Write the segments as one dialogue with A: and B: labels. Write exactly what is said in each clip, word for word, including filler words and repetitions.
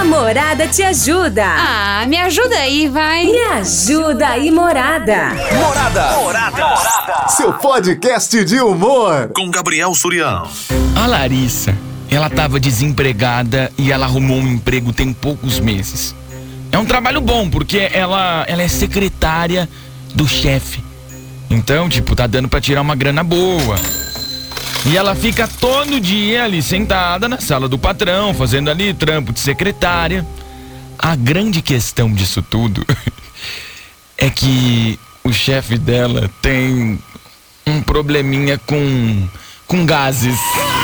A: Morada te ajuda.
B: Ah, me ajuda aí, vai.
A: Me ajuda aí, Morada.
C: Morada. Morada. Morada. Seu podcast de humor.
D: Com Gabriel Surião.
E: A Larissa, ela tava desempregada e ela arrumou um emprego tem poucos meses. É um trabalho bom, porque ela, ela é secretária do chefe. Então, tipo, tá dando pra tirar uma grana boa. E ela fica todo dia ali sentada na sala do patrão, fazendo ali trampo de secretária. A grande questão disso tudo é que o chefe dela tem um probleminha com, com gases.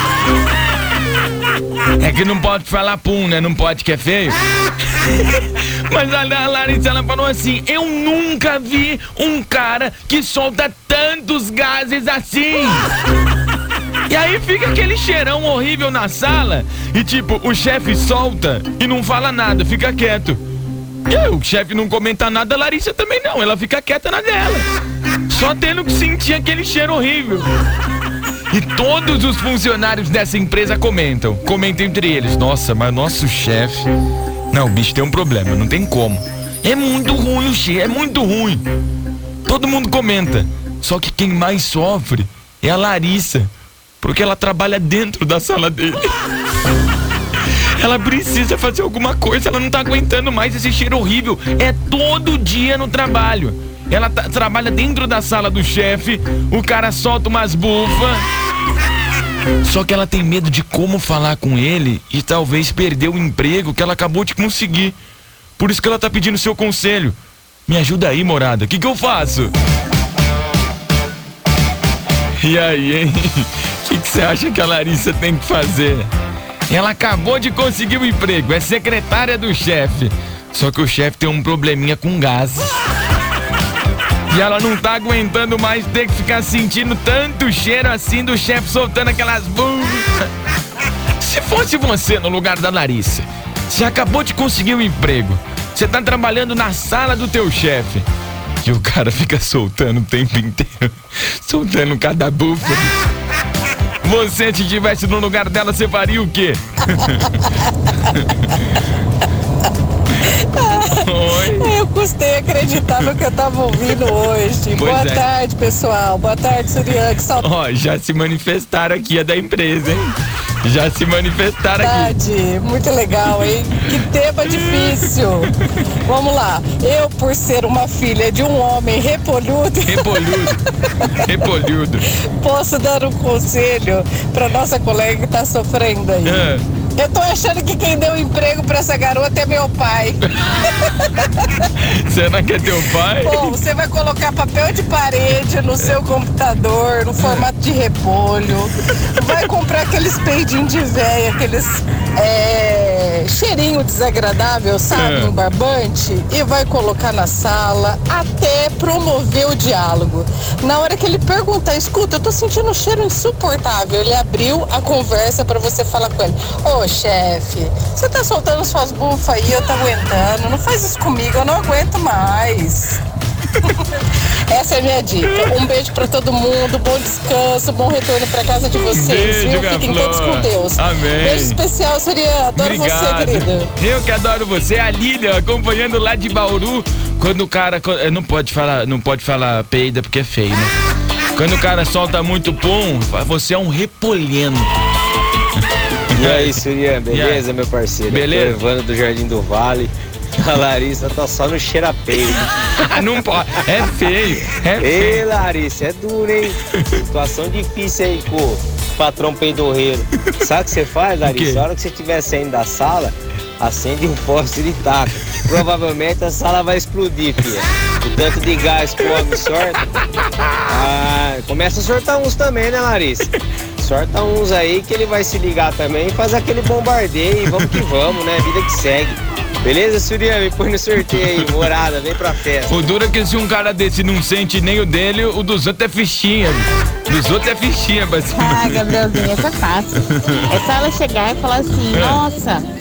E: É que não pode falar pum, né? Não pode, que é feio. Mas a Larissa, ela falou assim: eu nunca vi um cara que solta tantos gases assim. E aí fica aquele cheirão horrível na sala. E tipo, o chefe solta e não fala nada, fica quieto. E aí, o chefe não comenta nada, a Larissa também não, ela fica quieta na dela, só tendo que sentir aquele cheiro horrível. E todos os funcionários dessa empresa comentam, comentam entre eles: nossa, mas nosso chefe... Não, o bicho tem um problema, não tem como. É muito ruim o cheiro, é muito ruim. Todo mundo comenta. Só que quem mais sofre é a Larissa, porque ela trabalha dentro da sala dele. Ela precisa fazer alguma coisa, ela não tá aguentando mais esse cheiro horrível. É todo dia no trabalho. Ela tá, trabalha dentro da sala do chefe, o cara solta umas bufas. Só que ela tem medo de como falar com ele e talvez perder o emprego que ela acabou de conseguir. Por isso que ela tá pedindo seu conselho. Me ajuda aí, Morada, o que que eu faço? E aí, hein? O que que você acha que a Larissa tem que fazer? Ela acabou de conseguir o emprego, é secretária do chefe. Só que o chefe tem um probleminha com gases. E ela não tá aguentando mais ter que ficar sentindo tanto cheiro assim do chefe soltando aquelas bufas. Se fosse você no lugar da Larissa, você acabou de conseguir um emprego, você tá trabalhando na sala do teu chefe e o cara fica soltando o tempo inteiro, soltando cada bufa. Você, se estivesse no lugar dela, você faria o quê?
F: Oi. Eu custei acreditar no que eu tava ouvindo hoje.
E: Pois
F: Boa
E: é.
F: tarde, pessoal. Boa tarde, Surian. Que saudade.
E: Ó, já se manifestaram aqui, é da empresa, hein? Já se manifestaram aqui.
F: Muito legal, hein? Que tema difícil. Vamos lá. Eu, por ser uma filha de um homem repolhudo,
E: Repolhudo. Repolhudo.
F: posso dar um conselho pra nossa colega que tá sofrendo aí.
E: É.
F: Eu tô achando que quem deu emprego pra essa garota é meu pai.
E: Será que é teu pai?
F: Bom, você vai colocar papel de parede no seu computador, no formato de repolho. Vai comprar aqueles peidinhos de véia, aqueles é, cheirinho desagradável, sabe?
E: É.
F: Um barbante. E vai colocar na sala até promover o diálogo. Na hora que ele perguntar: escuta, eu tô sentindo um cheiro insuportável. Ele abriu a conversa pra você falar com ele: ô chefe, você tá soltando suas bufas aí, eu tô aguentando. Não faz isso comigo, eu não aguento mais. Essa é a minha dica. Um beijo pra todo mundo, bom descanso, bom retorno pra casa de vocês.
E: Beijo,
F: viu? Fiquem
E: Gaflor.
F: todos com Deus.
E: Amém.
F: Beijo especial, Surian. Adoro
E: Obrigado.
F: você, querido.
E: Eu que adoro você, a Lília, acompanhando lá de Bauru. Quando o cara, não pode falar, não pode falar peida porque é feio, né? Quando o cara solta muito pum, você é um repolhento.
G: E aí, Surian, beleza,
E: aí?
G: meu parceiro?
E: Beleza?
G: Aqui é o Evandro do Jardim do Vale. A Larissa tá só no cheirapeio.
E: Não pode, é feio, é feio.
G: Ei, Larissa, é duro, hein? Situação difícil aí com o patrão peidorreiro. Sabe o que você faz, Larissa? A hora que você estiver saindo da sala, acende um fósforo e taca. Provavelmente a sala vai explodir, filha. O tanto de gás que o homem sorta. Ah, começa a sortar uns também, né, Larissa? Sorta uns aí que ele vai se ligar também e faz aquele bombardeio e vamos que vamos, né? Vida que segue. Beleza, Surian? Me põe no sorteio aí, Morada, vem pra festa.
E: O duro é que se um cara desse não sente nem o dele, o dos outros é fichinha. O dos outros é fichinha, basicamente.
H: Ah, Gabrielzinho, essa é fácil. É só ela chegar e falar assim: nossa,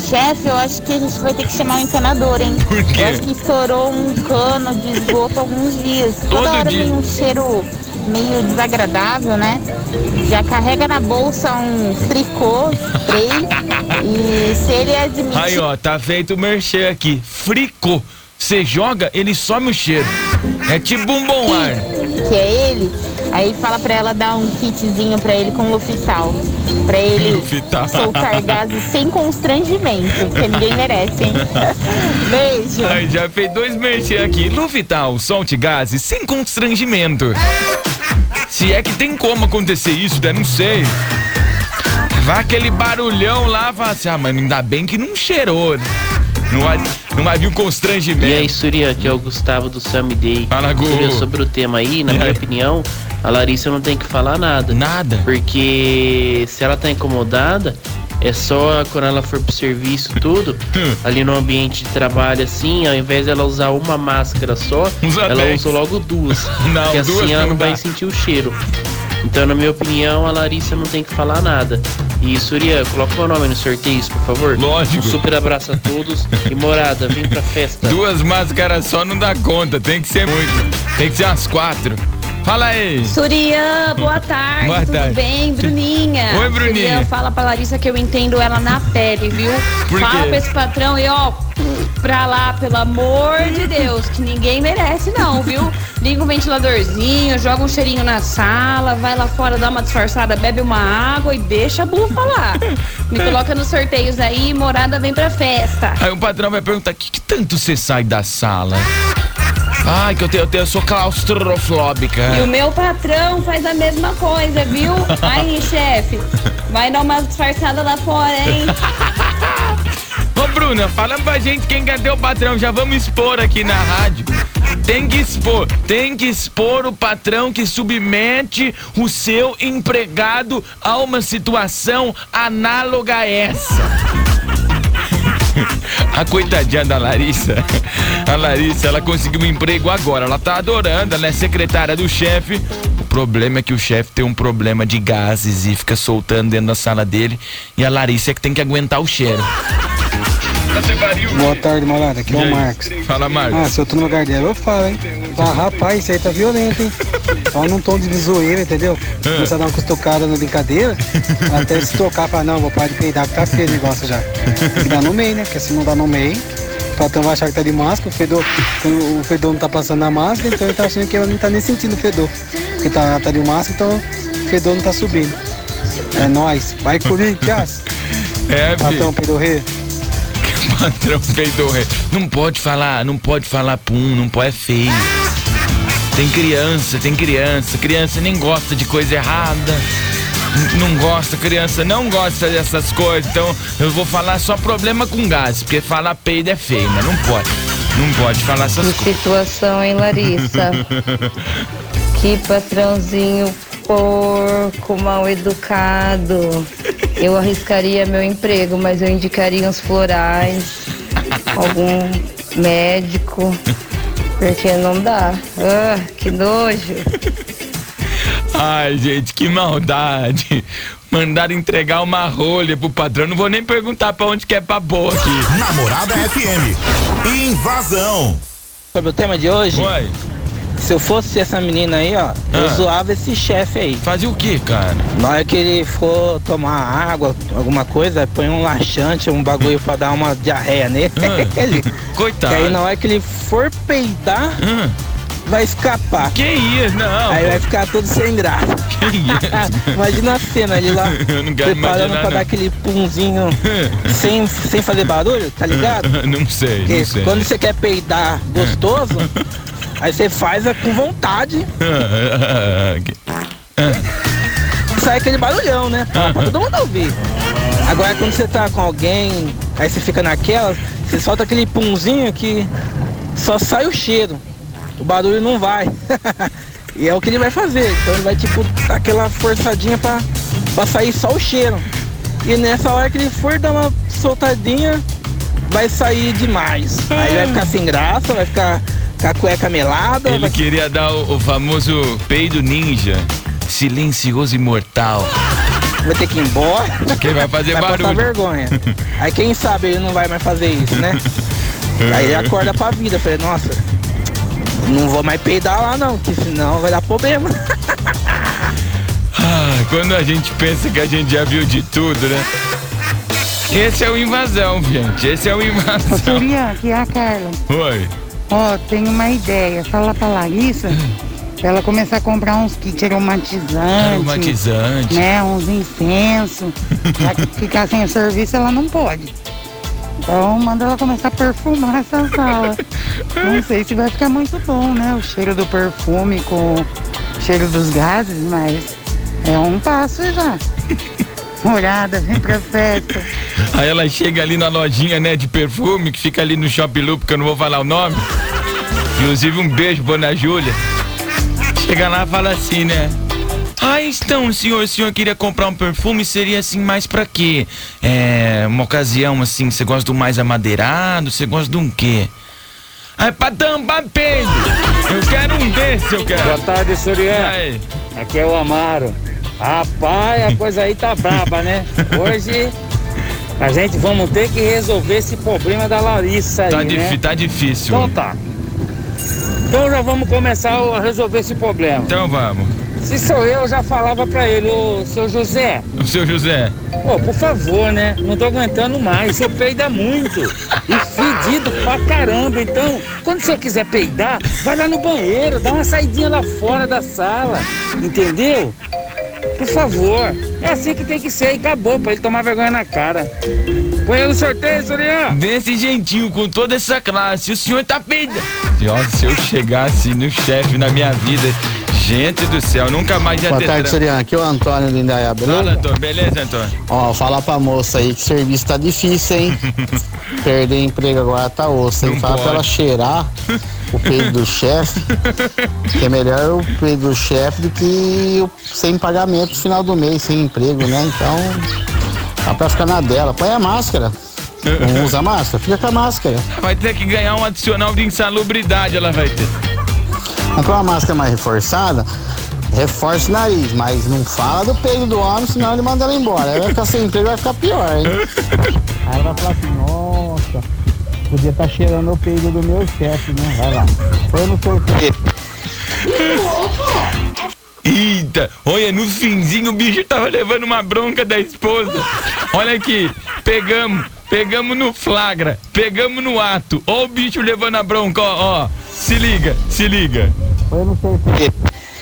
D: Chefe, eu acho que a gente vai ter que chamar o encanador, hein?
E: Por quê?
D: Eu acho que estourou um cano de esgoto há alguns dias.
E: Todo
D: Toda hora
E: dia.
D: vem um cheiro meio desagradável, né? Já carrega na bolsa um tricô, spray. E se ele admitir...
E: Aí, ó, tá feito o merchan aqui. Fricô. Você joga, ele some o cheiro. É tipo um bom ar.
D: que é ele, aí fala pra ela dar um kitzinho pra ele com Lufital, pra ele
E: Lufital.
D: soltar gases sem constrangimento, porque ninguém merece, hein? Beijo.
E: Aí já fez dois merchan aqui. Lufital, solte gases sem constrangimento. Se é que tem como acontecer isso, né? Não sei. Vai aquele barulhão lá, fala assim, ah, mas ainda bem que não cheirou, né? Não vai, não vai vir um constrangimento.
H: E aí, Surya, aqui é o Gustavo do Sammy Day.
E: Fala, Gu.
H: Surya, sobre o tema aí, na
E: E
H: minha
E: aí?
H: opinião, a Larissa não tem que falar nada.
E: Nada?
H: Porque se ela tá incomodada, é só quando ela for pro serviço, tudo, ali no ambiente de trabalho, assim, ao invés dela usar uma máscara só,
E: Usa
H: ela
E: dez.
H: usa logo duas.
E: Não,
H: porque
E: duas
H: assim ela
E: não
H: não vai
E: dá.
H: sentir o cheiro. Então, na minha opinião, a Larissa não tem que falar nada. E, Surya, coloca o meu nome no sorteio, por favor.
E: Lógico.
H: Um super abraço a todos. E, Morada, vem pra festa.
E: Duas máscaras só não dá conta, tem que ser muito. Tem que ser umas quatro. Fala aí.
B: Surya, boa tarde.
E: Boa
B: Tudo
E: tarde.
B: bem, Bruninha?
E: Oi, Bruninha.
B: Surya, fala pra Larissa que eu entendo ela na pele, viu?
E: Por
B: fala
E: quê?
B: pra esse patrão e ó, pra lá, pelo amor de Deus, que ninguém merece não, viu? Liga um ventiladorzinho, joga um cheirinho na sala, vai lá fora, dá uma disfarçada, bebe uma água e deixa a Bu falar. Me coloca nos sorteios aí, Morada vem pra festa.
E: Aí o patrão vai perguntar, que, que tanto você sai da sala? Ai, que eu, tenho, eu, tenho, eu sou claustrofóbica.
B: E o meu patrão faz a mesma coisa, viu? Aí, chefe, vai dar uma disfarçada lá fora, hein?
E: Ô, Bruna, fala pra gente quem quer ter o patrão. Já vamos expor aqui na rádio. Tem que expor, tem que expor o patrão que submete o seu empregado a uma situação análoga a essa. A coitadinha da Larissa, a Larissa, ela conseguiu um emprego agora, ela tá adorando, ela é secretária do chefe. O problema é que o chefe tem um problema de gases e fica soltando dentro da sala dele, e a Larissa é que tem que aguentar o cheiro.
I: Boa tarde, Morada. Aqui é
E: E
I: o
E: aí?
I: Marcos.
E: Fala, Marcos.
I: Ah, se eu tô no lugar dela, eu falo, hein? Ah, rapaz, isso aí tá violento, hein? Só num tom de zoeira, entendeu? Começar a dar uma cutucada na brincadeira, até se tocar, falar, não, vou parar de peidar, que tá feio o negócio já. Tem que dar no meio, né? Porque se não dá no meio, o patrão vai achar que tá de máscara, o fedor, o fedor não tá passando na máscara, então ele tá achando que ela não tá nem sentindo o fedor. Porque tá, tá de máscara, então o fedor não tá subindo. É nóis. Vai, Corinthians!
E: É,
I: Patrão,
E: filho.
I: pedorrê.
E: Patrão peidou. Não pode falar, não pode falar pum, não pode, é feio. Tem criança, tem criança. Criança nem gosta de coisa errada. N- Não gosta, criança não gosta dessas coisas. Então eu vou falar só problema com gás, porque falar peido é feio, mas não pode. Não pode falar essas
J: Que
E: coisas.
J: situação, hein, Larissa? Que patrãozinho porco, mal educado. Eu arriscaria meu emprego, mas eu indicaria uns florais, algum médico, porque não dá. Ah, que nojo.
E: Ai, gente, que maldade. Mandaram entregar uma rolha pro patrão. Não vou nem perguntar pra onde que é pra boa aqui.
C: Namorada F M. Invasão.
K: Sobre o tema de hoje,
E: Oi,
K: se eu fosse essa menina aí, ó, eu
E: Ah.
K: zoava esse chefe aí.
E: fazia o que, cara?
K: Na hora que ele for tomar água, alguma coisa, põe um laxante, um bagulho pra dar uma diarreia nele.
E: Ah.
K: Ele-
E: Coitado.
K: que aí na hora que ele for peidar,
E: Ah,
K: vai escapar.
E: que isso? Não.
K: Aí
E: pô.
K: vai ficar todo sem graça.
E: Que isso?
K: Imagina a cena, ele lá
E: Eu não quero
K: preparando
E: imaginar,
K: pra
E: não.
K: dar aquele punzinho sem, sem fazer barulho, tá ligado?
E: Não sei,
K: Porque
E: não sei.
K: quando você quer peidar gostoso, aí você faz é com vontade, sai aquele barulhão, né? Pra, pra todo mundo ouvir. Agora quando você tá com alguém, aí você fica naquela, você solta aquele punzinho que só sai o cheiro. O barulho não vai. E é o que ele vai fazer. Então ele vai tipo dar aquela forçadinha pra, pra sair só o cheiro. E nessa hora que ele for dar uma soltadinha, vai sair demais. Aí vai ficar sem graça, vai ficar com a cueca melada.
E: Ele
K: vai...
E: queria dar o, o famoso peido ninja. Silencioso e mortal.
K: vai ter que ir embora.
E: Quem vai fazer
K: vai
E: barulho.
K: Passar vergonha. Aí quem sabe ele não vai mais fazer isso, né? Aí ele acorda pra vida. Falei, nossa, não vou mais peidar lá não, porque senão vai dar problema.
E: Ah, quando a gente pensa que a gente já viu de tudo, né? Esse é o Invasão, gente. Esse é o Invasão.
L: Ô, Surya, aqui é a Carla.
E: Oi.
L: Ó, tem uma ideia. Fala pra Larissa pra ela começar a comprar uns kits aromatizantes.
E: Aromatizante.
L: Né, uns incensos. Já que ficar sem serviço, ela não pode. Então, manda ela começar a perfumar essa sala. Não sei se vai ficar muito bom, né? O cheiro do perfume com o cheiro dos gases, mas é um passo já. Morada, vem pra festa.
E: Aí ela chega ali na lojinha, né, de perfume, que fica ali no Shopping Loop, que eu não vou falar o nome. Inclusive, um beijo pra Ana Júlia. Chega lá e fala assim, né? Ah, então, senhor, o senhor queria comprar um perfume, seria assim mais pra quê? É, uma ocasião assim, você gosta do mais amadeirado, você gosta de um quê? Ah, é pra tampar peido. Eu quero um desse, eu quero.
M: Boa tarde, Surya. Aqui é o Amaro. Rapaz, a coisa aí tá braba, né? Hoje a gente vamos ter que resolver esse problema da Larissa aí,
E: tá
M: né?
E: Tá difícil.
M: Então tá. Então já vamos começar a resolver esse problema.
E: Então vamos.
M: Se sou eu, eu já falava pra ele, ô seu José.
E: O seu José.
M: Ô, por favor, né? Não tô aguentando mais. Seu peida muito. E fedido pra caramba. Então, quando o senhor quiser peidar, vai lá no banheiro, dá uma saidinha lá fora da sala. Entendeu? Por favor. É assim que tem que ser e acabou, pra ele tomar vergonha na cara. Põe no sorteio, Surya.
E: Desse jeitinho, com toda essa classe, o senhor tá peidando. Nossa, se eu chegasse no chefe na minha vida, gente do céu, nunca mais ia
N: Boa
E: ter...
N: tarde, Surya. Aqui é o Antônio do Indaiá, beleza?
E: Fala, Antônio. Beleza, Antônio?
N: Ó, fala pra moça aí que o serviço tá difícil, hein? Perder emprego agora tá osso, hein?
E: Não
N: Fala
E: pode.
N: pra ela cheirar o peito do chefe, que é melhor o peito do chefe do que o sem pagamento no final do mês, sem emprego, né? Então, dá pra ficar na dela. Põe a máscara. Não usa máscara? Fica com a máscara.
E: Vai ter que ganhar um adicional de insalubridade, ela vai ter.
N: Comprar uma máscara mais reforçada, reforça o nariz, mas não fala do peito do homem, senão ele manda ela embora. Aí vai ficar sem emprego, vai ficar pior, hein? Aí ela vai falar assim, nossa, podia estar cheirando o peito do meu chefe, né? Vai lá. Põe no sorteio.
E: Eita, olha, no finzinho o bicho tava levando uma bronca da esposa. Olha aqui, pegamos, pegamos no flagra, pegamos no ato. Ó o bicho levando a bronca, ó, ó. Se liga, se liga.
N: Põe no sorteio.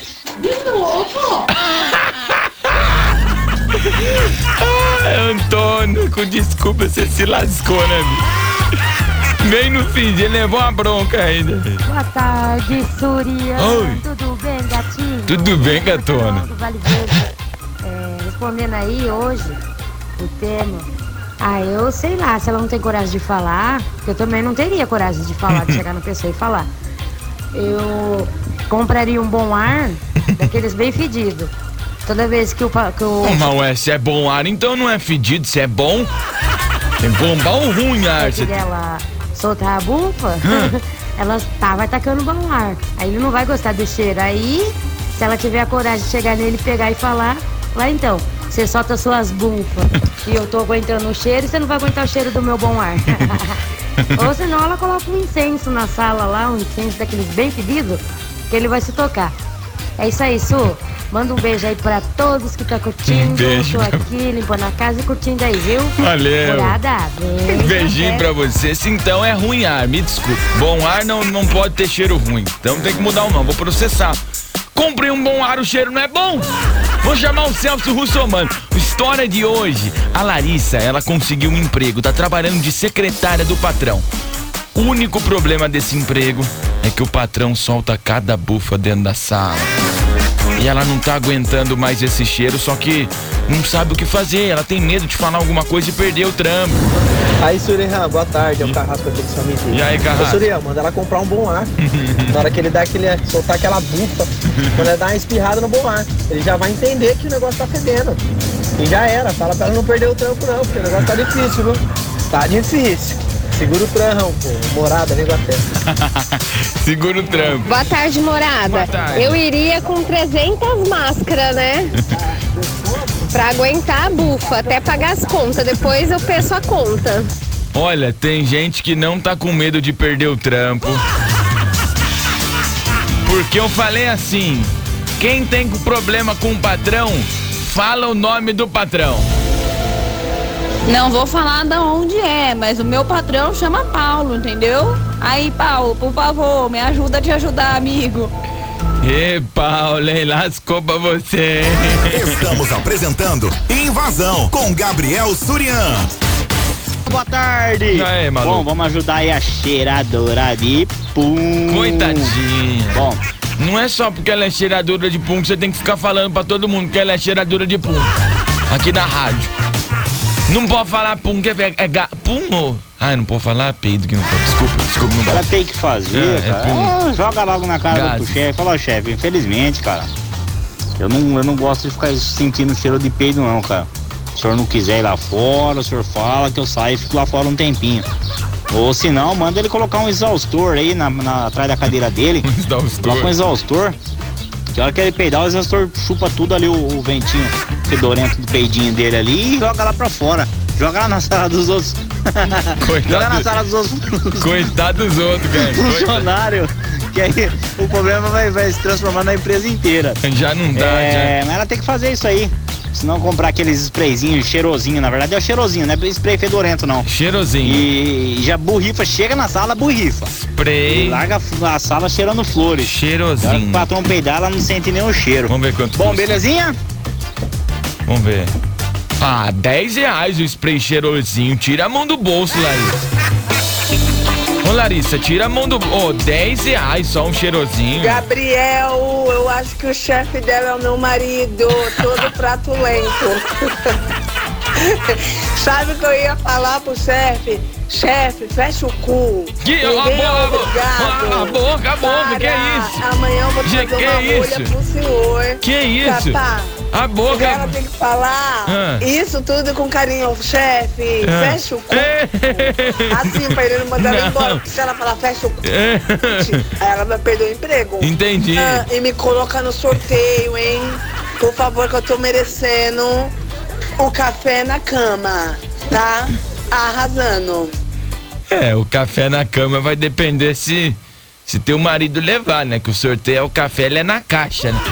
E: Ah, Antônio, com desculpa, você se lascou, né, bicho? Bem no fim, ele levou uma bronca ainda.
O: Boa tarde, Surya.
E: Oi.
O: Tudo bem, gatinho?
E: Tudo bem, gatona?
O: Do Vale Verde. É, respondendo aí hoje, o tema. Ah, eu sei lá, se ela não tem coragem de falar, eu também não teria coragem de falar, de chegar no P C e falar. Eu compraria um bom ar, daqueles bem fedidos. Toda vez que o... Que o...
E: Oh, mas ué, se é bom ar, então não é fedido, se é bom. É bom, bom ou ruim ar?
O: Se ela soltar a bufa, ela tá, vai tacando bom ar. Aí ele não vai gostar do cheiro. Aí, se ela tiver a coragem de chegar nele, pegar e falar, lá então, você solta suas bufas e eu tô aguentando o cheiro e você não vai aguentar o cheiro do meu bom ar. Ou senão ela coloca um incenso na sala lá, um incenso daqueles bem fedidos, que ele vai se tocar. É isso aí, Su. Manda um beijo aí pra todos que tá curtindo.
E: Um beijo.
O: Tô aqui limpando a casa e curtindo aí, viu?
E: Valeu.
O: Morada, beijo.
E: Beijinho
O: até.
E: pra você. Se então é ruim ar, me desculpe. Bom ar não, não pode ter cheiro ruim. Então tem que mudar o nome, vou processar. Comprei um bom ar, o cheiro não é bom. Vou chamar o Celso Russomano. História de hoje. A Larissa, ela conseguiu um emprego, tá trabalhando de secretária do patrão. O único problema desse emprego é que o patrão solta cada bufa dentro da sala. E ela não tá aguentando mais esse cheiro, só que não sabe o que fazer. Ela tem medo de falar alguma coisa e perder o trampo.
P: Aí, Surya, boa tarde, é o Carrasco aqui de São Miguel.
E: E aí, Carrasco?
P: Ô, Surya, manda ela comprar um bom ar. Na hora que ele dá aquele, soltar aquela bufa, quando ela dá uma espirrada no bom ar, ele já vai entender que o negócio tá fedendo. E já era, fala pra ela não perder o trampo não, porque o negócio tá difícil, viu? Tá difícil. Segura o trampo, pô. Morada, vem com a testa.
E: Segura o trampo.
Q: Boa tarde, morada.
E: Boa tarde.
Q: Eu iria com trezentas máscaras, né? Pra aguentar a bufa, até pagar as contas, depois eu peço a conta.
E: Olha, tem gente que não tá com medo de perder o trampo. Porque eu falei assim, quem tem problema com o patrão, fala o nome do patrão.
B: Não vou falar de onde é, mas o meu patrão chama Paulo, entendeu? Aí, Paulo, por favor, me ajuda a te ajudar, amigo.
E: Ê, Paulo, hein? Lascou pra você.
C: Estamos apresentando Invasão com Gabriel Surian.
R: Boa tarde.
E: E aí, maluco?
R: Bom, vamos ajudar aí a cheiradora de pum.
E: Coitadinha.
R: Bom,
E: não é só porque ela é cheiradora de pum que você tem que ficar falando pra todo mundo que ela é cheiradora de pum. Aqui na rádio. Não pode falar pum, que é, é ga, pum ou... Ah, não pode falar peido que não pode. Desculpa, desculpa, não pode.
R: ela tem que fazer,
E: É, é
R: cara.
E: pum.
R: Ah, joga logo na cara
E: Gases.
R: do chefe. Fala, ó, chefe, infelizmente, cara, eu não, eu não gosto de ficar sentindo cheiro de peido, não, cara. Se o senhor não quiser ir lá fora, o senhor fala que eu saio e fico lá fora um tempinho. Ou se não, manda ele colocar um exaustor aí na, na, atrás da cadeira dele.
E: Um exaustor.
R: Coloca um exaustor. Que a hora que ele peidar, o exaustor chupa tudo ali, o, o ventinho fedorento do peidinho dele ali e joga lá pra fora. Joga lá na sala dos outros.
E: Coitado.
R: Joga na sala dos outros.
E: Coitado dos outros, cara.
R: Funcionário. Que aí o problema vai, vai se transformar na empresa inteira.
E: Já não dá,
R: é,
E: já.
R: Mas ela tem que fazer isso aí. Se não comprar aqueles sprayzinhos cheirosinho, na verdade é o cheirosinho, não é spray fedorento não.
E: Cheirosinho.
R: E já borrifa, chega na sala, borrifa.
E: Spray.
R: E larga a sala cheirando flores.
E: Cheirosinho.
R: Na hora que o patrão peidar, ela não sente nenhum cheiro.
E: Vamos ver quanto
R: Bom,
E: custa.
R: belezinha?
E: Vamos ver. Ah, dez reais o spray cheirosinho. Tira a mão do bolso, Larissa. Ô, Larissa, tira a mão do... Ô, oh, dez reais só um cheirosinho.
F: Gabriel, eu acho que o chefe dela é o meu marido, todo prato lento. Sabe o que eu ia falar pro chefe? Chefe, fecha o cu.
E: Que,
F: Ninguém
E: a,
F: é
E: boca,
F: obrigado.
E: a boca, a boca,
F: Para.
E: que é isso?
F: Amanhã eu vou te
E: Que-
F: fazer
E: que
F: uma
E: é
F: bolha
E: isso?
F: pro senhor.
E: Que isso?
F: Tá, tá.
E: A boca.
F: Ela tem que falar
E: Ah.
F: isso tudo com carinho. Chefe,
E: Ah.
F: fecha o cu. Assim, pra ele não mandar ela
E: Não.
F: embora. Porque se ela falar fecha o cu,
E: É.
F: aí ela vai perder o emprego.
E: Entendi.
F: Ah, e me coloca no sorteio, hein? Por favor, que eu tô merecendo o café na cama, tá? Arrasando.
E: É, o café na cama vai depender se se teu marido levar, né? Que o sorteio é o café, ele é na caixa, né?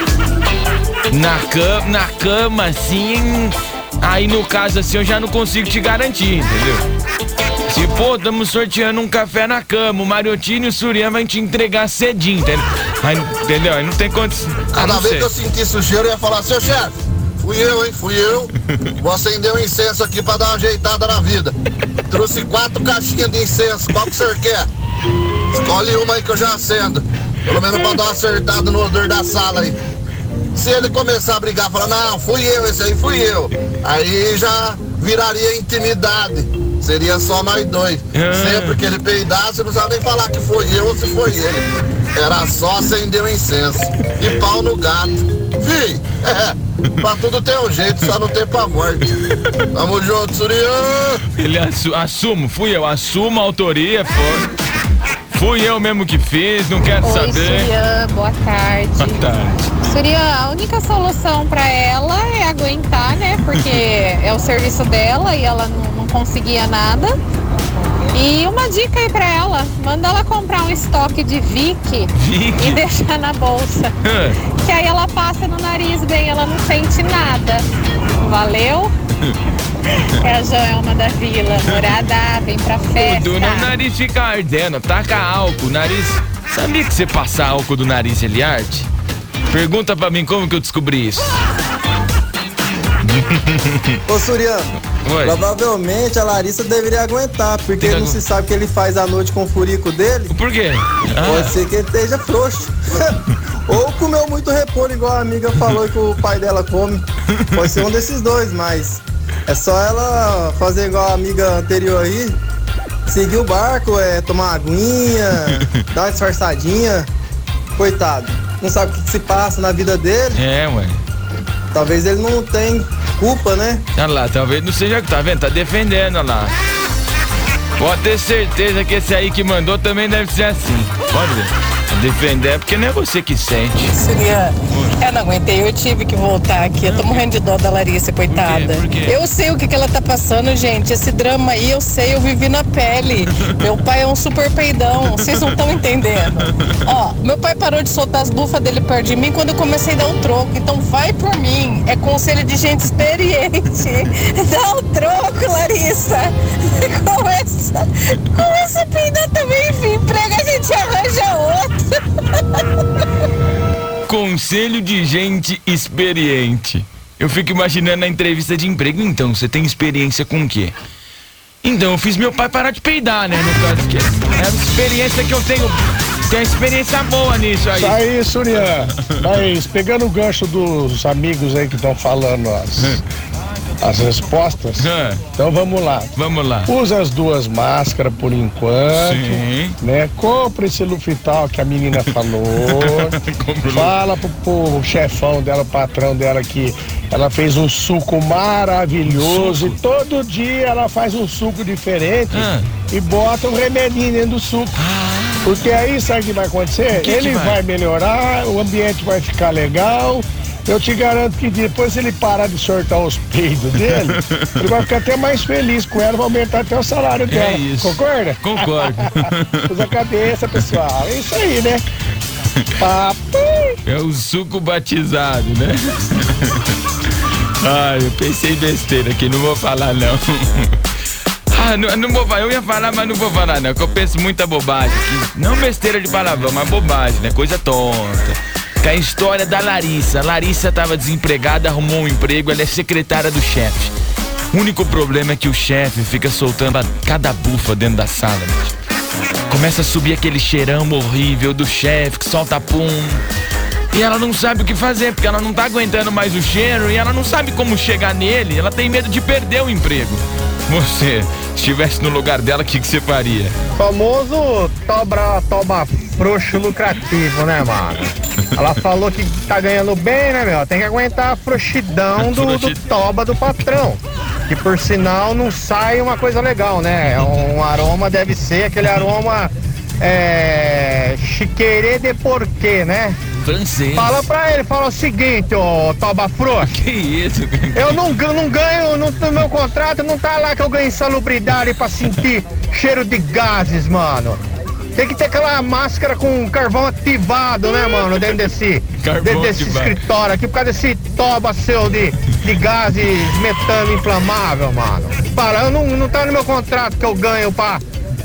E: Na cama, na cama, assim, aí no caso assim eu já não consigo te garantir, entendeu? Se, pô, estamos sorteando um café na cama, o Mariotinho e o Surian vai te entregar cedinho, entendeu? Aí, entendeu? Aí não tem condição. Ah,
S: Cada
E: não
S: vez
E: sei.
S: que eu sentisse o cheiro, eu ia falar, seu chefe, fui eu, hein, fui eu. Vou acender um incenso aqui pra dar uma ajeitada na vida. Trouxe quatro caixinhas de incenso, qual que o senhor quer? Escolhe uma aí que eu já acendo. Pelo menos pra dar uma acertada no odor da sala aí. Se ele começar a brigar, falar, não, fui eu, esse aí fui eu. Aí já viraria intimidade. Seria só nós dois. Sempre que ele peidasse, não precisava nem falar que foi eu ou se foi ele. Era só acender o incenso. E pau no gato. Fih, é, pra tudo tem um jeito, só não tem pra morte. Tamo junto, Surian.
E: Ele assu assumo, fui eu, assumo a autoria, foi. Fui eu mesmo que fiz, não quero
D: Oi,
E: saber.
D: Surian, boa tarde.
E: Boa tarde.
D: Surian, a única solução pra ela é aguentar, né? Porque é o serviço dela e ela não, não conseguia nada. E uma dica aí pra ela, manda ela comprar um estoque de Vic,
E: Vic?
D: e deixar na bolsa. Que aí ela passa no nariz bem, ela não sente nada. Valeu? É a Joelma da Vila, morada, vem pra festa.
E: Tudo, o nariz fica ardendo, taca álcool, o nariz... Sabia que você passar álcool do nariz ele arde? Pergunta pra mim como que eu descobri isso.
T: Ô Surian,
E: Oi.
T: provavelmente a Larissa deveria aguentar, porque
E: Tem que
T: não se sabe o que ele faz à noite com o furico dele.
E: Por quê? Ah.
T: Pode ser que ele esteja frouxo. Ou comeu muito repolho, igual a amiga falou que o pai dela come. Pode ser um desses dois, mas é só ela fazer igual a amiga anterior aí, seguir o barco, é, tomar uma aguinha, dar uma disfarçadinha. Coitado, não sabe o que, que se passa na vida dele.
E: É, ué.
T: Talvez ele não tenha culpa, né?
E: Olha lá, talvez não seja, tá vendo? Tá defendendo, olha lá. Pode ter certeza que esse aí que mandou também deve ser assim. Pode ver. Defender é porque não é você que sente.
F: Surian, é não aguentei, eu tive que voltar aqui. Eu tô morrendo de dó da Larissa, coitada.
E: Por quê? Por quê?
F: Eu sei o que, que ela tá passando, gente. Esse drama aí, eu sei, eu vivi na pele. Meu pai é um super peidão, vocês não estão entendendo. Ó, meu pai parou de soltar as bufas dele perto de mim quando eu comecei a dar o troco. Então vai por mim, é conselho de gente experiente. Dá o troco, Larissa. Começa, começa a peidar também, enfim, emprego, a gente arranja outro.
E: Conselho de gente experiente. Eu fico imaginando na entrevista de emprego. Então, você tem experiência com o quê? Então, eu fiz meu pai parar de peidar, né? No caso que é a experiência que eu tenho. Tem experiência boa nisso aí.
U: Isso aí, Surian. Mas pegando o gancho dos amigos aí que estão falando as, as respostas, então vamos lá.
E: Vamos lá.
U: Usa as duas máscaras por enquanto. Sim. Né? Compre esse Lufital que a menina falou. Fala pro, pro chefão dela, o patrão dela, que ela fez um suco maravilhoso. Suco. E todo dia ela faz um suco diferente ah. e bota um remedinho dentro do suco. Ah. Porque aí sabe o que vai acontecer? Que ele que vai? vai melhorar, o ambiente vai ficar legal. Eu te garanto que depois, se ele parar de soltar os peidos dele, ele vai ficar até mais feliz com ela, vai aumentar até o salário dela. É isso. Concorda?
E: Concordo.
U: Usa a cabeça, pessoal. É isso aí, né? Papo.
E: É o suco batizado, né? Ai, eu pensei besteira aqui, não vou falar não. Ah, não, não vou falar, eu ia falar, mas não vou falar não, que eu penso muita bobagem aqui. Não besteira de palavrão, mas bobagem, né? Coisa tonta. Que a história da Larissa. A Larissa estava desempregada, arrumou um emprego, ela é secretária do chefe. O único problema é que o chefe fica soltando a cada bufa dentro da sala, gente. Começa a subir aquele cheirão horrível do chefe que solta pum. E ela não sabe o que fazer, porque ela não tá aguentando mais o cheiro e ela não sabe como chegar nele. Ela tem medo de perder o emprego. Você, se estivesse no lugar dela, o que, que você faria?
V: Famoso toba, toba frouxo lucrativo, né, mano? Ela falou que tá ganhando bem, né, meu? Tem que aguentar a frouxidão do, do toba do patrão. Que por sinal não sai uma coisa legal, né? Um aroma deve ser aquele aroma é, chiquerê de porquê, né?
E: Francês.
V: Fala pra ele, fala o seguinte, ô toba frouxo.
E: Que isso?
V: Eu não, não ganho, no, no meu contrato não tá lá que eu ganho insalubridade pra sentir cheiro de gases, mano. Tem que ter aquela máscara com carvão ativado, né, mano, dentro desse, dentro desse escritório aqui, por causa desse toba seu de, de gases metano inflamável, mano. Para, eu não, não tá no meu contrato que eu ganho pra,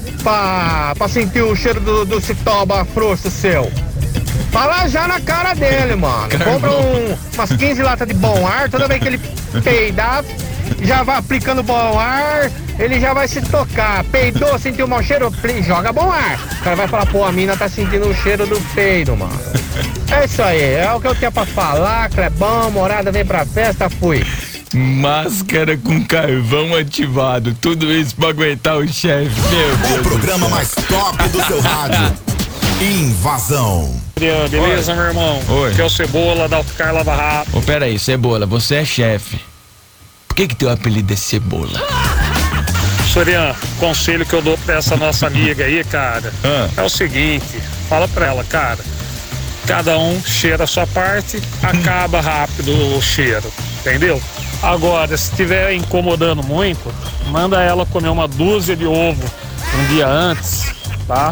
V: pra, pra sentir o cheiro do, do toba frouxo seu. Fala já na cara dele, mano. Compra um, umas quinze latas de bom ar, toda vez que ele peidar, já vai aplicando bom ar, ele já vai se tocar. Peidou, sentiu mau cheiro, joga bom ar. O cara vai falar, pô, a mina tá sentindo o cheiro do peido, mano. É isso aí, é o que eu tinha pra falar, Clebão, morada, vem pra festa, fui.
E: Máscara com carvão ativado, tudo isso pra aguentar o chefe, meu Deus.
C: O programa mais top do seu rádio. Invasão.
W: Beleza, Oi. Meu irmão?
E: Oi.
W: Que é o Cebola da Autocar Lava Rápido.
E: Ô, oh, pera aí, Cebola, você é chefe. Por que que teu apelido é Cebola?
W: Sorian, conselho que eu dou pra essa nossa amiga aí, cara, ah. é o seguinte, fala pra ela, cara, cada um cheira a sua parte, acaba rápido o cheiro, entendeu? Agora, se estiver incomodando muito, manda ela comer uma dúzia de ovo um dia antes, tá?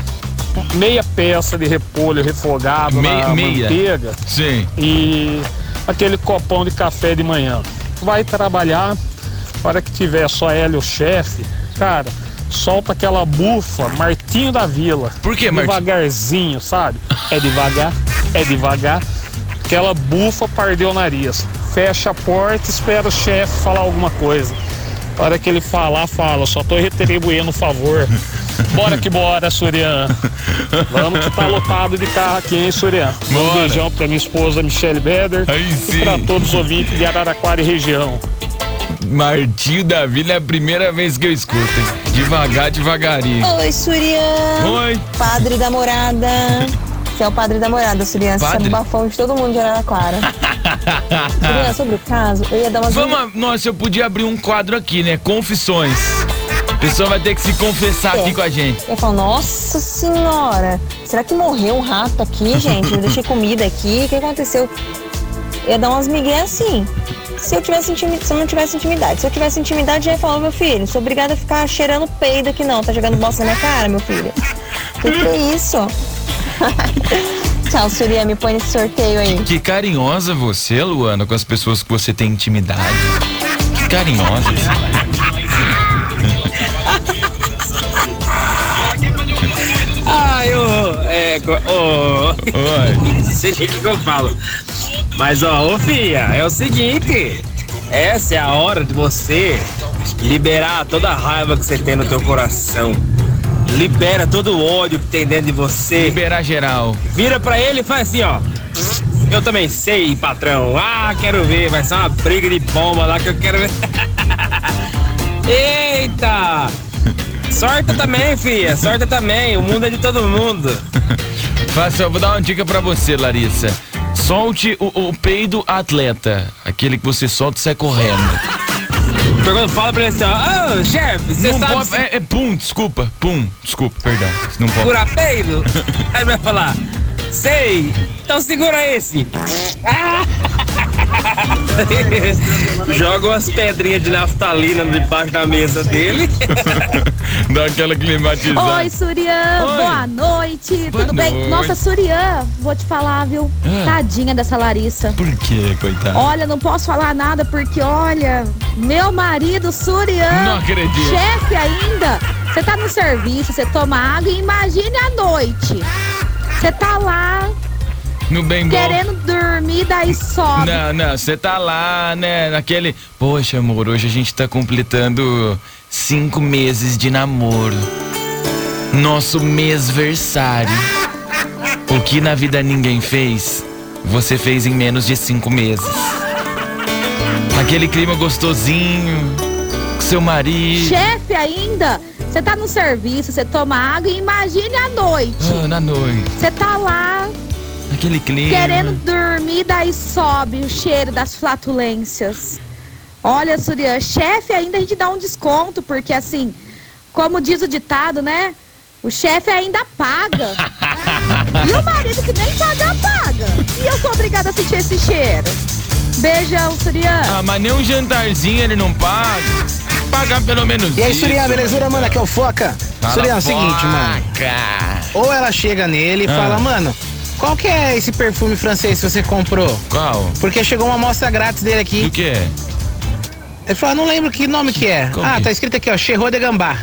W: Meia peça de repolho refogado meia, na meia. manteiga.
E: Sim.
W: E aquele copão de café de manhã. Vai trabalhar, para que tiver só ela e o chefe, cara, solta aquela bufa Martinho da Vila.
E: Por que, Martinho?
W: Devagarzinho, sabe? É devagar, é devagar. Aquela bufa perdeu o nariz. Fecha a porta, espera o chefe falar alguma coisa. Na hora que ele falar, fala, só tô retribuindo o favor. Bora que bora, Surian. Vamos que tá lotado de carro aqui, hein, Surian? Um beijão pra minha esposa Michele Beder.
E: Aí sim.
W: E pra todos os ouvintes de Araraquara e região.
E: Martinho da Vila é a primeira vez que eu escuto, hein? Devagar, devagarinho.
X: Oi, Surian.
E: Oi.
X: Padre da morada. Você é o padre da morada, Surian. Você sabe o bafão de todo mundo de Araraquara. Surian, sobre o caso, eu ia dar uma...
E: Vamos, nossa, eu podia abrir um quadro aqui, né? Confissões. A pessoa vai ter que se confessar é. aqui com a gente.
X: Eu falo, nossa senhora, será que morreu um rato aqui, gente? Eu deixei comida aqui, o que aconteceu? Eu ia dar umas migué assim. Se eu tivesse intimidade, se eu não tivesse intimidade. Se eu tivesse intimidade, eu ia falar, meu filho, não sou obrigada a ficar cheirando peido aqui não. Tá jogando bosta na minha cara, meu filho? Que que é isso? Tchau, Surya, me põe nesse sorteio aí.
E: Que carinhosa você, Luana, com as pessoas que você tem intimidade. Que carinhosa.
A: Ah, eu. É. Oh, Oi. Seja o que eu falo. Mas, ó, ô filha, é o seguinte. Essa é a hora de você liberar toda a raiva que você tem no teu coração. Libera todo o ódio que tem dentro de você.
E: Liberar geral.
A: Vira pra ele e faz assim, ó. Eu também sei, patrão. Ah, quero ver. Vai ser uma briga de bomba lá que eu quero ver. Eita! Sorte também, filha. Sorte também. O mundo é de todo mundo.
E: Faça, eu vou dar uma dica pra você, Larissa. Solte o, o peido atleta. Aquele que você solta e sai correndo.
A: Pergunta, fala pra ele assim, ó. Ô, chefe, você sabe...
E: Pode,
A: se...
E: é, é pum, desculpa. Pum, desculpa, perdão. Não pode.
A: Segura peido? Aí vai falar, sei. Então segura esse. Joga umas pedrinhas de naftalina debaixo da mesa dele.
E: Dá aquela climatizada.
G: Oi, Surya,
E: Oi.
G: boa noite,
E: Boa
G: tudo
E: noite.
G: bem? Nossa, Surya, vou te falar, viu?
E: Ah.
G: Tadinha dessa Larissa.
E: Por quê, coitada?
G: Olha, não posso falar nada porque, olha, meu marido, Surya,
E: Não acredito.
G: chefe ainda, você tá no serviço, você toma água e imagine à noite. Você tá lá
E: No bem bom.
G: querendo dormir, daí sobe.
E: Não, não, você tá lá, né, naquele... Poxa, amor, hoje a gente tá completando cinco meses de namoro. Nosso mêsversário. O que na vida ninguém fez, você fez em menos de cinco meses. Aquele clima gostosinho, com seu marido.
G: Chefe ainda, você tá no serviço, você toma água e imagine à noite.
E: Ah, na noite.
G: Você tá lá
E: Aquele clima.
G: querendo dormir, daí sobe o cheiro das flatulências. Olha, Surya, chefe ainda a gente dá um desconto, porque assim, como diz o ditado, né? O chefe ainda paga. E o marido que nem paga, paga. E eu sou obrigada a sentir esse cheiro. Beijão, Surya.
E: Ah, mas nem um jantarzinho ele não paga. Pagar pelo menos
H: E aí,
E: isso.
H: Surya, belezura, mano? Aqui é o Foca.
E: Fala,
H: Surya, é o seguinte, mano.
E: Foca.
H: Ou ela chega nele e
E: Ah.
H: fala, mano, qual que é esse perfume francês que você comprou?
E: Qual?
H: Porque chegou uma amostra grátis dele aqui.
E: Do que?
H: Ele fala, não lembro que nome que é.
E: Como
H: ah,
E: que?
H: tá escrito aqui, ó, Cherro de Gambá.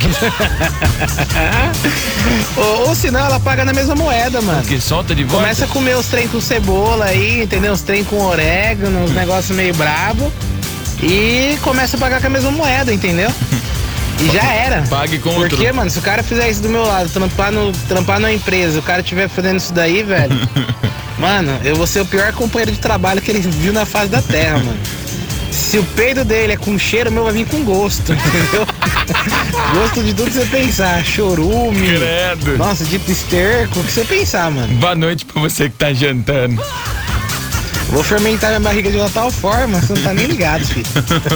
H: ou, ou senão ela paga na mesma moeda, mano.
E: Que solta de volta?
H: Começa a comer os trem com cebola aí, entendeu? Os trem com orégano, uns negócios meio brabo. E começa a pagar com a mesma moeda, entendeu? E já era.
E: Pague com
H: Porque,
E: outro.
H: mano, se o cara fizer isso do meu lado, trampar, no, trampar numa empresa, o cara estiver fazendo isso daí, velho, mano, eu vou ser o pior companheiro de trabalho que ele viu na face da terra, mano. Se o peido dele é com cheiro, o meu vai vir com gosto, entendeu? Gosto de tudo que você pensar. Chorume.
E: Credo.
H: Nossa, de esterco, o que você pensar, mano.
E: Boa noite pra você que tá jantando.
H: Vou fermentar minha barriga de uma tal forma, você não tá nem ligado, filho.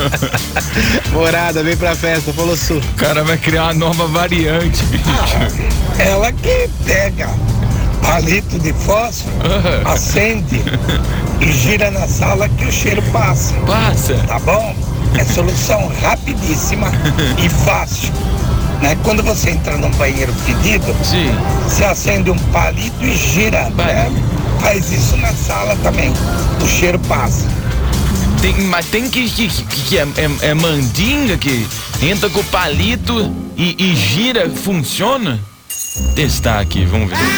H: Morada, vem pra festa, falou Su.
E: O cara vai criar uma nova variante, bicho.
I: Ela que pega palito de fósforo,
E: Ah.
I: acende e gira na sala que o cheiro passa.
E: Passa.
I: Tá bom? É solução rapidíssima e fácil. Né? Quando você entra num banheiro fedido,
E: Sim.
I: você acende um palito e gira. Né? Faz isso na sala também. O cheiro passa.
E: Tem, mas tem que. que, que, que é, é, é mandinga que entra com o palito e, e gira, funciona? Testar aqui, vamos ver.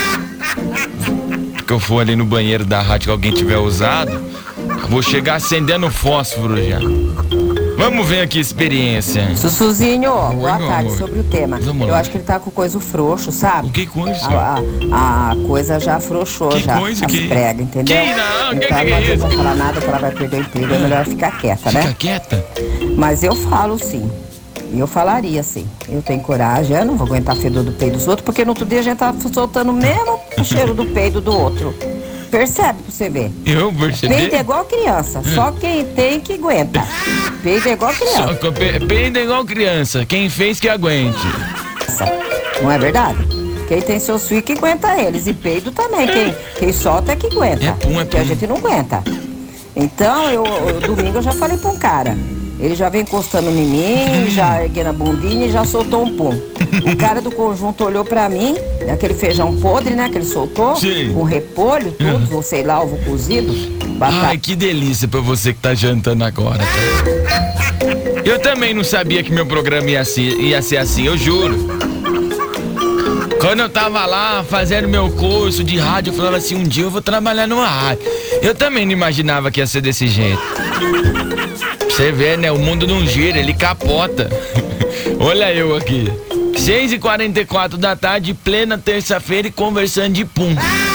E: Que eu for ali no banheiro da rádio que alguém tiver usado, eu vou chegar acendendo fósforo já. Vamos ver aqui a experiência.
Y: Sussuzinho, boa
E: meu
Y: tarde.
E: amor.
Y: Sobre o tema.
E: Vamos
Y: Eu
E: lá.
Y: acho que ele tá com coisa frouxo, sabe?
E: O que coisa?
Y: A, a, a coisa já afrouxou,
E: Que
Y: já.
E: coisa
Y: as
E: que-
Y: pregas, entendeu?
E: Que não, que
Y: então
E: que
Y: não
E: é
Y: adianta
E: isso?
Y: falar nada que ela vai perder o emprego, é melhor ficar quieta, né?
E: Fica quieta?
Y: Mas eu falo sim. Eu falaria sim. Eu tenho coragem, eu não vou aguentar fedor do peido dos outros, porque no outro dia a gente tá soltando mesmo o cheiro do peido do outro. Percebe pra você ver.
E: Eu percebi.
Y: Peido é igual criança, só quem tem que aguenta. Peido é igual
E: Só
Y: criança.
E: que pe- peido é igual criança. Quem fez que aguente.
Y: Não é verdade? Quem tem seus filhos que aguenta eles. E peido também. Quem, quem solta é que aguenta.
E: É pum, é
Y: Porque a
E: pum.
Y: gente não aguenta. Então, eu, eu domingo eu já falei pra um cara. Ele já vem encostando em mim, já erguei na bundinha e já soltou um pum. O cara do conjunto olhou pra mim, aquele feijão podre, né, que ele soltou,
E: Sim.
Y: com repolho, tudo, ou sei lá, ovo cozido, batata.
E: Ai, que delícia pra você que tá jantando agora, cara. Eu também não sabia que meu programa ia ser, ia ser assim, eu juro. Quando eu tava lá fazendo meu curso de rádio, eu falava assim, um dia eu vou trabalhar numa rádio. Eu também não imaginava que ia ser desse jeito. Você vê, né? O mundo não gira, ele capota. Olha eu aqui. seis e quarenta e quatro da tarde, plena terça-feira e conversando de pum.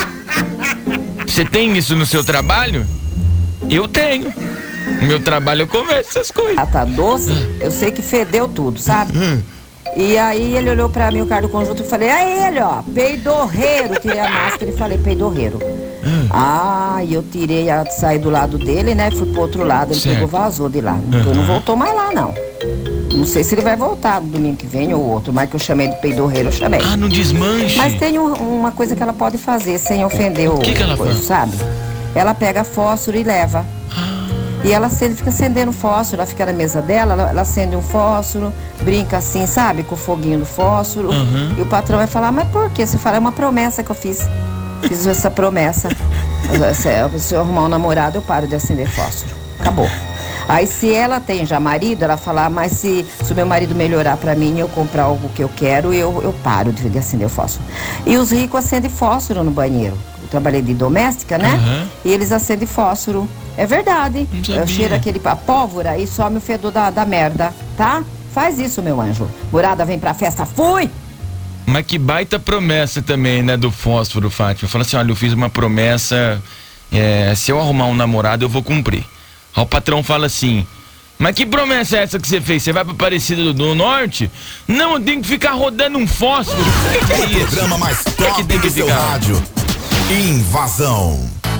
E: Você tem isso no seu trabalho? Eu tenho. No meu trabalho eu converso essas coisas.
Y: Ah, tá doce? Eu sei que fedeu tudo, sabe? E aí ele olhou pra mim, o cara do conjunto, e falei, é ele, ó, peidorreiro. Tirei a máscara e falei, peidorreiro. Hum. Ah, e eu tirei, a, saí do lado dele, né, fui pro outro lado, ele certo. Pegou, vazou de lá. Uhum. Então não voltou mais lá, não. Não sei se ele vai voltar no domingo que vem ou outro, mas que eu chamei de peidorreiro, eu chamei.
E: Ah, não desmanche.
Y: Mas tem um, uma coisa que ela pode fazer sem ofender o
E: que que ela
Y: coisa,
E: faz?
Y: sabe? Ela pega fósforo e leva. E ela ele fica acendendo fósforo, ela fica na mesa dela, ela, ela acende um fósforo, brinca assim, sabe, com o foguinho do fósforo. Uhum. E o patrão vai falar, mas por quê? Você fala, é uma promessa que eu fiz. Fiz essa promessa. Se, se eu arrumar um namorado, eu paro de acender fósforo. Acabou. Aí se ela tem já marido, ela fala, mas se, se o meu marido melhorar pra mim e eu comprar algo que eu quero, eu, eu paro de, de acender fósforo. E os ricos acendem fósforo no banheiro. Eu trabalhei de doméstica, né? Uhum. E eles acendem fósforo. É verdade. Eu cheiro aquele a pólvora e some o fedor da, da merda, tá? Faz isso, meu anjo. Morada vem pra festa, fui!
E: Mas que baita promessa também, né, do fósforo, Fátima. Fala assim, olha, eu fiz uma promessa, é, se eu arrumar um namorado, eu vou cumprir. Aí o patrão fala assim, mas que promessa é essa que você fez? Você vai pra Aparecida do, do Norte? Não, eu tenho que ficar rodando um fósforo. O que é isso?
C: O programa mais top
E: que que tem que
C: do seu
E: ficar?
C: rádio. Invasão.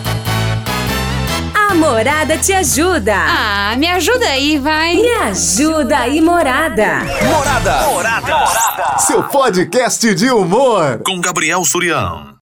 J: A Morada te ajuda.
B: Ah, me ajuda aí, vai.
J: Me ajuda aí, Morada.
C: Morada. Morada. Morada. Seu podcast de humor.
K: Com Gabriel Surião.